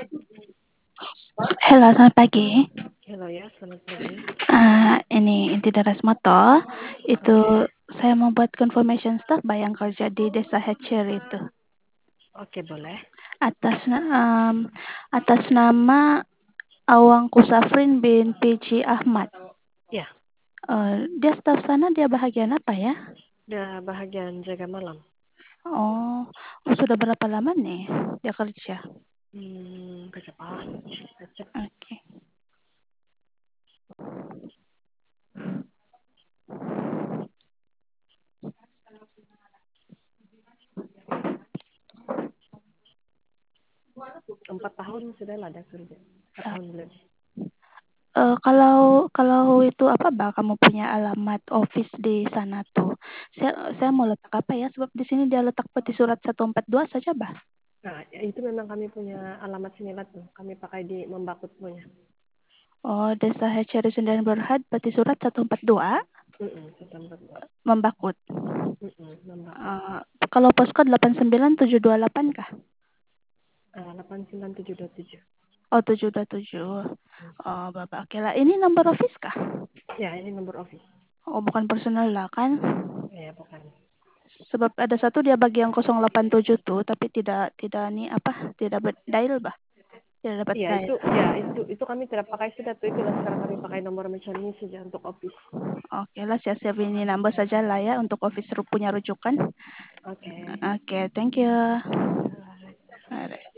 Halo, selamat pagi. Halo ya, selamat pagi. Ini Inti Daras Moto. Itu Oke, saya mau buat confirmation staff yang kerja di Desa Hatcher itu. oke boleh. Atas atas nama Awang Kusafrin bin PJ Ahmad. Ya, Dia staf sana, dia bahagian apa ya? udah bahagian jaga malam. Oh, sudah berapa lama nih dia kerja? Kecepat. Cek. Oke. Empat tahun sudah lah ada kerja. 4 tahun lebih. Kalau itu apa, Mbak, kamu punya alamat office di sana tuh. Saya mau letak apa ya? Sebab di sini dia letak peti surat 142 saja, Mbak. Nah, ya, itu memang kami punya alamat sinilat tuh. Kami pakai di Membakut punya. Oh, Desa Hatchery Sundan Berhad, peti surat 142, Sistem betul. Membakut. Membakut. Kalau postcode 89728 kah? 89727. Oh, 727. Oh, Bapak. Oke lah. Ini nomor office kah? Ya, ini nomor office. Oh, bukan personal lah kan? Ya, bukan. Sebab ada satu dia bagi yang 087 tuh, tapi tidak nih apa? Tidak dial, Bah. Tidak dapat Iya, dial. itu kami tidak pakai sudah tuh. Itulah sekarang kami pakai nomor macam ini saja untuk office. Oke lah, siap-siap ini nambah saja lah ya untuk office punya rujukan. Oke. Oke, thank you. Alright. Alright.